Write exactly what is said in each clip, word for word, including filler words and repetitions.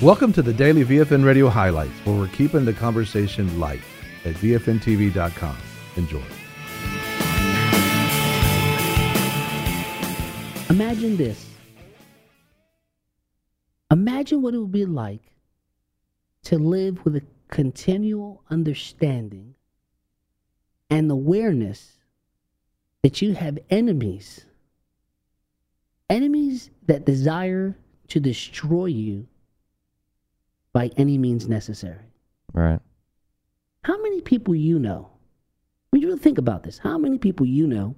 Welcome to the Daily V F N Radio Highlights, where we're keeping the conversation light at V F N T V dot com. Enjoy. Imagine this. Imagine what it would be like to live with a continual understanding and awareness that you have enemies. Enemies that desire to destroy you by any means necessary. Right. How many people you know, when you really think about this, how many people you know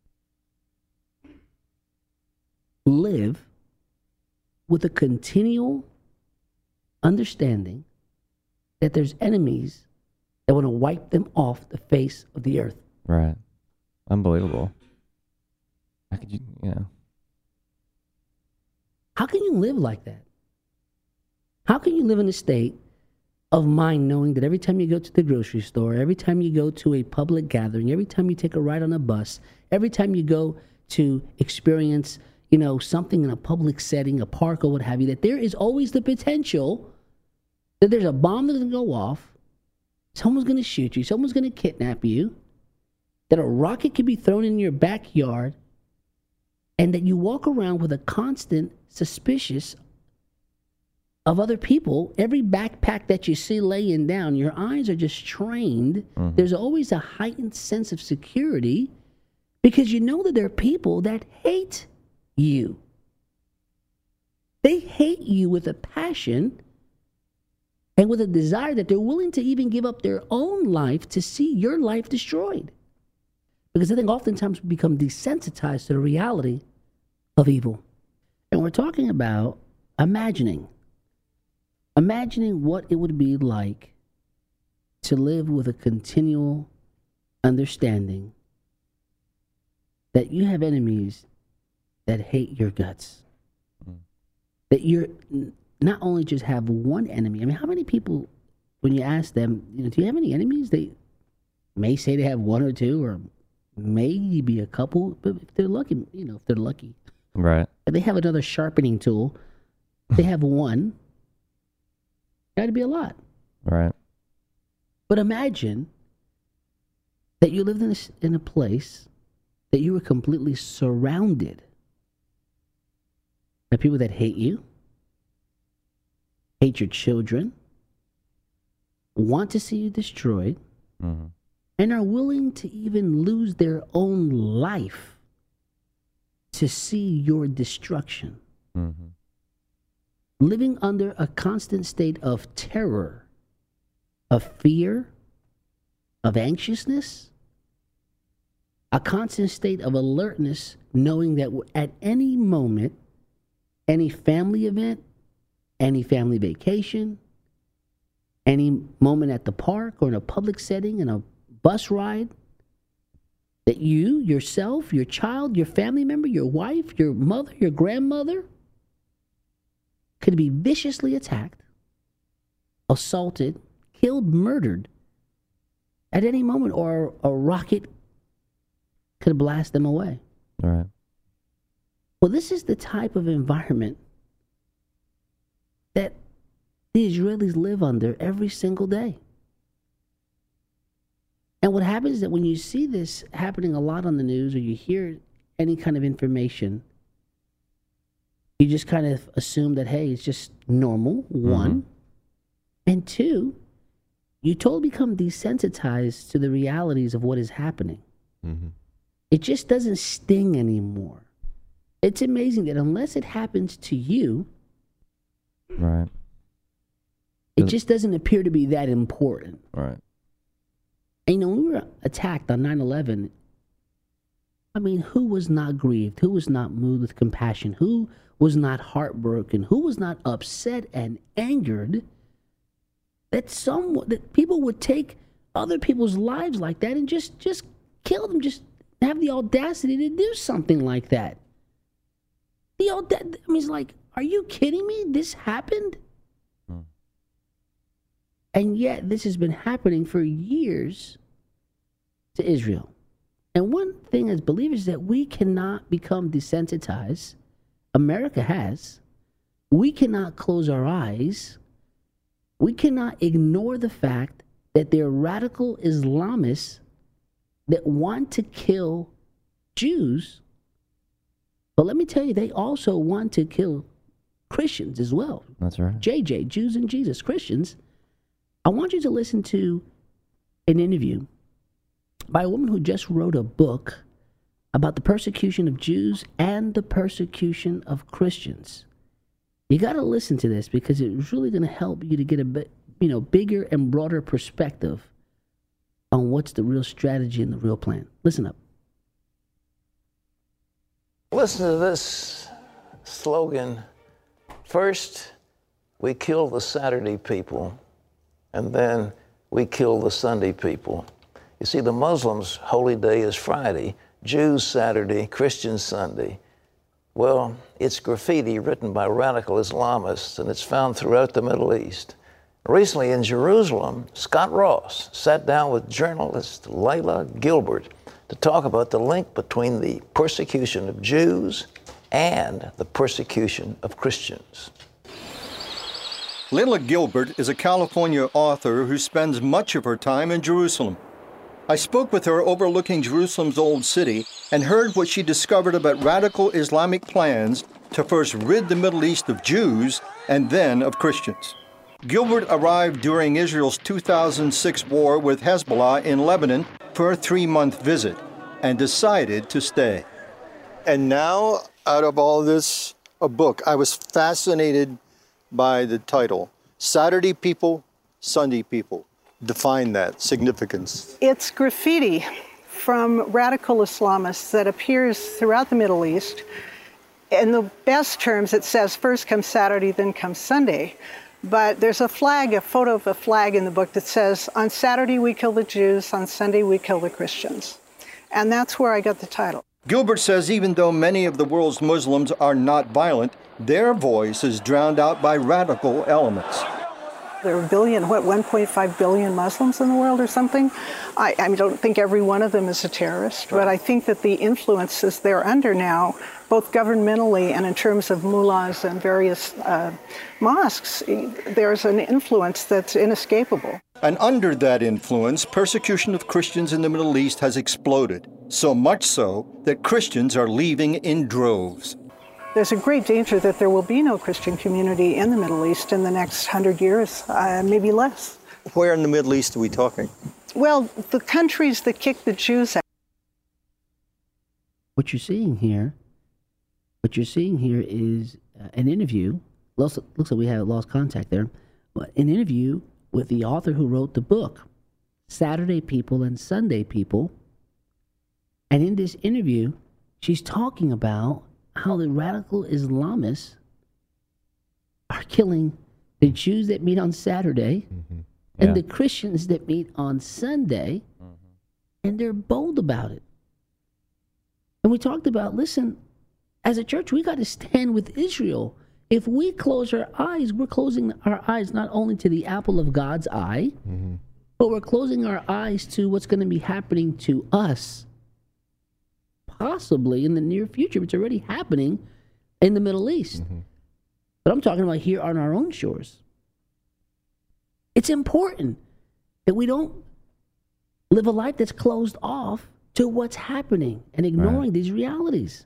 live with a continual understanding that there's enemies that want to wipe them off the face of the earth? Right. Unbelievable. How could you, you know. How can you live like that? How can you live in a state of mind knowing that every time you go to the grocery store, every time you go to a public gathering, every time you take a ride on a bus, every time you go to experience, you know, something in a public setting, a park or what have you, that there is always the potential that there's a bomb that's going to go off, someone's going to shoot you, someone's going to kidnap you, that a rocket could be thrown in your backyard, and that you walk around with a constant suspicious of other people. Every backpack that you see laying down, your eyes are just trained. Mm-hmm. There's always a heightened sense of security because you know that there are people that hate you. They hate you with a passion and with a desire that they're willing to even give up their own life to see your life destroyed. Because I think oftentimes we become desensitized to the reality of evil. And we're talking about imagining. Imagining what it would be like to live with a continual understanding that you have enemies that hate your guts. Mm. That you're not only just have one enemy. I mean, how many people, when you ask them, you know, do you have any enemies? They may say they have one or two or maybe a couple, but if they're lucky, you know, if they're lucky. Right. If they have another sharpening tool, they have one. That'd be a lot. Right. But imagine that you lived in a, in a place that you were completely surrounded by people that hate you, hate your children, want to see you destroyed, mm-hmm. and are willing to even lose their own life to see your destruction. Mm-hmm. Living under a constant state of terror, of fear, of anxiousness, a constant state of alertness, knowing that at any moment, any family event, any family vacation, any moment at the park or in a public setting, in a bus ride, that you, yourself, your child, your family member, your wife, your mother, your grandmother, could be viciously attacked, assaulted, killed, murdered at any moment, or a rocket could blast them away. All right. Well, this is the type of environment that the Israelis live under every single day. And what happens is that when you see this happening a lot on the news or you hear any kind of information, you just kind of assume that, hey, it's just normal, one. Mm-hmm. And two, you totally become desensitized to the realities of what is happening. Mm-hmm. It just doesn't sting anymore. It's amazing that unless it happens to you, right, it just doesn't appear to be that important. Right. And, you know, when we were attacked on nine eleven, I mean, who was not grieved? Who was not moved with compassion? Who was not heartbroken? Who was not upset and angered that some that people would take other people's lives like that and just just kill them, just have the audacity to do something like that? The audacity, I mean, it's like, are you kidding me? This happened? Hmm. And yet, this has been happening for years to Israel. And one thing as believers is that we cannot become desensitized. America has. we cannot close our eyes. We cannot ignore the fact that there are radical Islamists that want to kill Jews. But let me tell you, they also want to kill Christians as well. That's right. J J, Jews and Jesus, Christians. I want you to listen to an interview by a woman who just wrote a book about the persecution of Jews and the persecution of Christians. You got to listen to this because it's really going to help you to get a bit, you know, bigger and broader perspective on what's the real strategy and the real plan. Listen up. Listen to this slogan. First, we kill the Saturday people, and then we kill the Sunday people. You see, the Muslims' holy day is Friday, Jews Saturday, Christians Sunday. Well, it's graffiti written by radical Islamists, and it's found throughout the Middle East. Recently in Jerusalem, Scott Ross sat down with journalist Layla Gilbert to talk about the link between the persecution of Jews and the persecution of Christians. Layla Gilbert is a California author who spends much of her time in Jerusalem. I spoke with her overlooking Jerusalem's old city and heard what she discovered about radical Islamic plans to first rid the Middle East of Jews and then of Christians. Gilbert arrived during Israel's two thousand six war with Hezbollah in Lebanon for a three-month visit and decided to stay. And now, out of all this, a book. I was fascinated by the title, Saturday People, Sunday People. Define that significance. It's graffiti from radical Islamists that appears throughout the Middle East. In the best terms, it says first comes Saturday, then comes Sunday. But there's a flag, a photo of a flag in the book that says, on Saturday we kill the Jews, on Sunday we kill the Christians. And that's where I got the title. Gilbert says even though many of the world's Muslims are not violent, their voice is drowned out by radical elements. There are a billion, what, one point five billion Muslims in the world or something? I, I don't think every one of them is a terrorist, right. But I think that the influences they're under now, both governmentally and in terms of mullahs and various uh, mosques, there's an influence that's inescapable. And under that influence, persecution of Christians in the Middle East has exploded, so much so that Christians are leaving in droves. There's a great danger that there will be no Christian community in the Middle East in the next hundred years, uh, maybe less. Where in the Middle East are we talking? Well, the countries that kick the Jews out. What you're seeing here, what you're seeing here is uh, an interview. Looks, looks like we have lost contact there. But an interview with the author who wrote the book, Saturday People and Sunday People. And in this interview, she's talking about how the radical Islamists are killing the Jews that meet on Saturday mm-hmm. yeah. and the Christians that meet on Sunday, mm-hmm. and they're bold about it. And we talked about, listen, as a church, we got to stand with Israel. If we close our eyes, we're closing our eyes not only to the apple of God's eye, mm-hmm. but we're closing our eyes to what's going to be happening to us. Possibly in the near future. It's already happening in the Middle East. Mm-hmm. But I'm talking about here on our own shores. It's important that we don't live a life that's closed off to what's happening and ignoring right. these realities.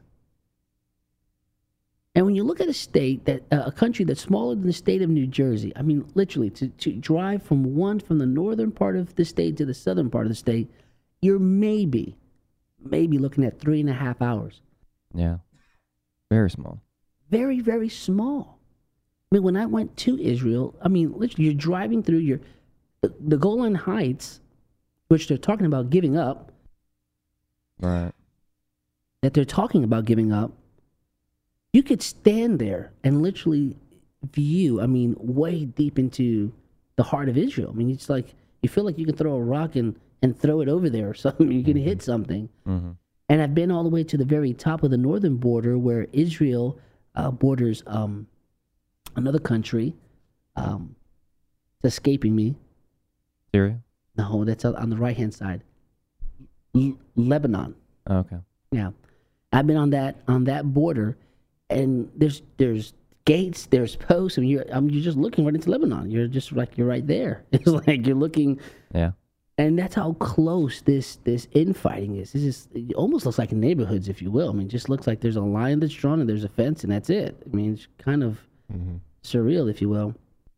And when you look at a state, that uh, a country that's smaller than the state of New Jersey, I mean, literally, to, to drive from one, from the northern part of the state to the southern part of the state, you're maybe maybe looking at three and a half hours. Yeah. Very small. Very, very small. I mean, when I went to Israel, I mean, literally, you're driving through your the, the Golan Heights, which they're talking about giving up. Right. That they're talking about giving up. You could stand there and literally view, I mean, way deep into the heart of Israel. I mean, it's like, you feel like you can throw a rock and and throw it over there or something. You can mm-hmm. hit something. Mm-hmm. And I've been all the way to the very top of the northern border where Israel uh, borders um, another country. Um, it's escaping me. Syria? No, that's on the right-hand side. L- Lebanon. Oh, okay. Yeah. I've been on that on that border, and there's there's gates, there's posts. I mean, you're, I mean, you're just looking right into Lebanon. You're just like, you're right there. It's like you're looking. Yeah. And that's how close this this infighting is. This is it almost looks like neighborhoods, if you will. I mean, it just looks like there's a line that's drawn and there's a fence, and that's it. I mean, it's kind of mm-hmm. surreal, if you will.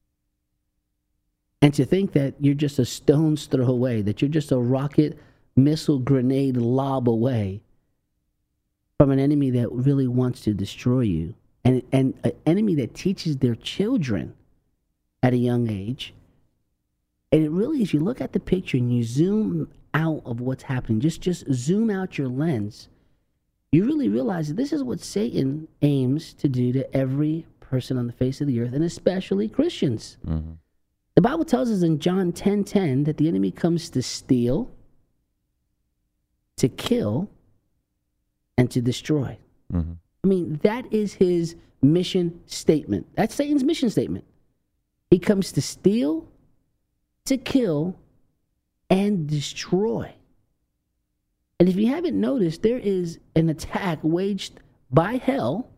And to think that you're just a stone's throw away, that you're just a rocket, missile, grenade lob away from an enemy that really wants to destroy you, and and an enemy that teaches their children at a young age. And it really is, you look at the picture and you zoom out of what's happening, just just zoom out your lens, you really realize that this is what Satan aims to do to every person on the face of the earth, and especially Christians. Mm-hmm. The Bible tells us in John ten ten that the enemy comes to steal, to kill, and to destroy. Mm-hmm. I mean, that is his mission statement. That's Satan's mission statement. He comes to steal, to kill, and destroy. And if you haven't noticed, there is an attack waged by hell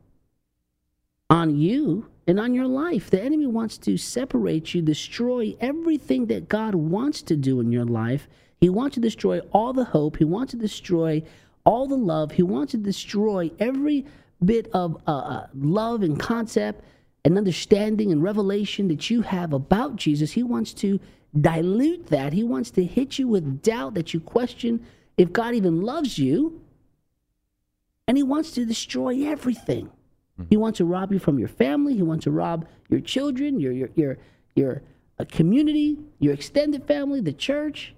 on you and on your life. The enemy wants to separate you, destroy everything that God wants to do in your life. He wants to destroy all the hope. He wants to destroy all the love. He wants to destroy every bit of uh, love and concept and understanding and revelation that you have about Jesus. He wants to dilute that. He wants to hit you with doubt, that you question if God even loves you. And he wants to destroy everything. Mm-hmm. He wants to rob you from your family. He wants to rob your children, your your your your uh, community, your extended family, the church.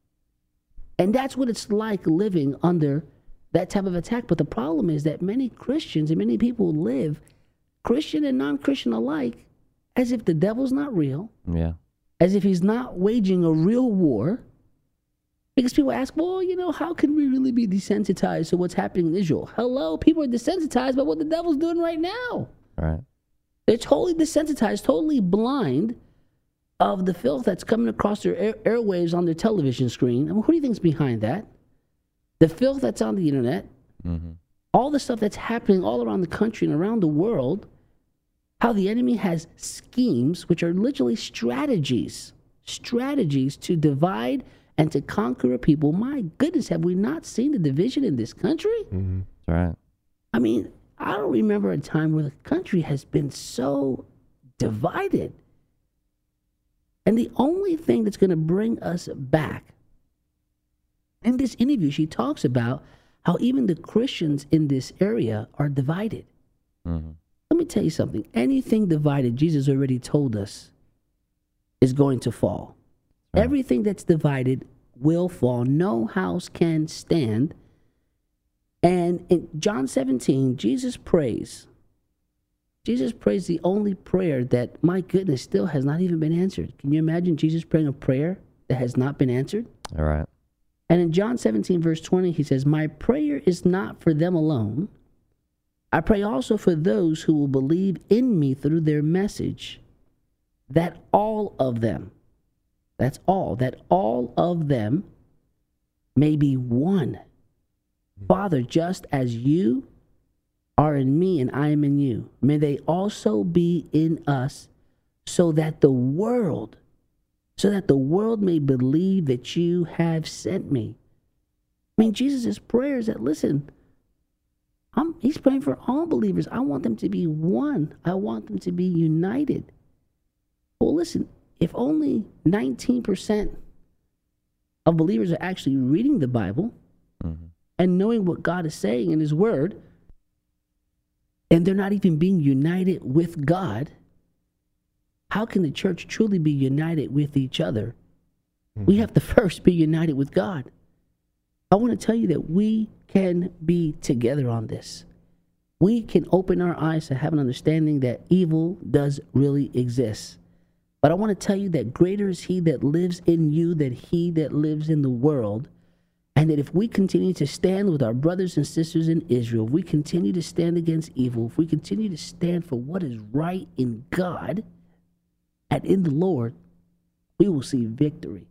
And that's what it's like living under that type of attack. But the problem is that many Christians and many people live, Christian and non-Christian alike, as if the devil's not real. Yeah. As if he's not waging a real war. Because people ask, well, you know, how can we really be desensitized to what's happening in Israel? Hello, people are desensitized by what the devil's doing right now. Right. They're totally desensitized, totally blind of the filth that's coming across their air- airwaves on their television screen. I mean, who do you think's behind that? The filth that's on the internet, mm-hmm. all the stuff that's happening all around the country and around the world, how the enemy has schemes, which are literally strategies, strategies to divide and to conquer a people. My goodness, have we not seen the division in this country? Mm-hmm. That's right. I mean, I don't remember a time where the country has been so divided. And the only thing that's going to bring us back, in this interview, she talks about how even the Christians in this area are divided. Mm-hmm. Let me tell you something. Anything divided, Jesus already told us, is going to fall. Right. Everything that's divided will fall. No house can stand. And in John seventeen, Jesus prays. Jesus prays the only prayer that, my goodness, still has not even been answered. Can you imagine Jesus praying a prayer that has not been answered? All right. And in John seventeen, verse twenty, he says, my prayer is not for them alone. I pray also for those who will believe in me through their message, that all of them, that's all, that all of them may be one. Father, just as you are in me and I am in you, may they also be in us, so that the world, so that the world may believe that you have sent me. I mean, Jesus' prayer is that, listen, I'm, he's praying for all believers. I want them to be one. I want them to be united. Well, listen, if only nineteen percent of believers are actually reading the Bible mm-hmm. and knowing what God is saying in his word, and they're not even being united with God, how can the church truly be united with each other? Mm-hmm. We have to first be united with God. I want to tell you that we can be together on this. We can open our eyes to have an understanding that evil does really exist. But I want to tell you that greater is he that lives in you than he that lives in the world. And that if we continue to stand with our brothers and sisters in Israel, if we continue to stand against evil, if we continue to stand for what is right in God and in the Lord, we will see victory.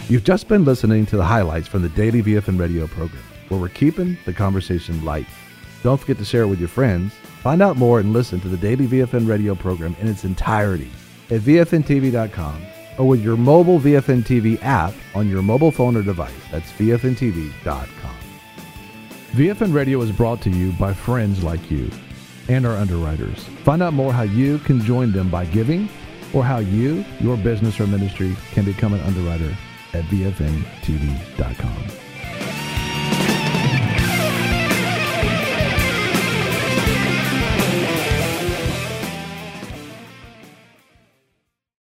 You've just been listening to the highlights from the Daily V F N Radio program, where we're keeping the conversation light. Don't forget to share it with your friends. Find out more and listen to the Daily V F N Radio program in its entirety at V F N T V dot com or with your mobile V F N T V app on your mobile phone or device. That's V F N T V dot com. V F N Radio is brought to you by friends like you and our underwriters. Find out more how you can join them by giving or how you, your business or ministry can become an underwriter at V F N T V dot com.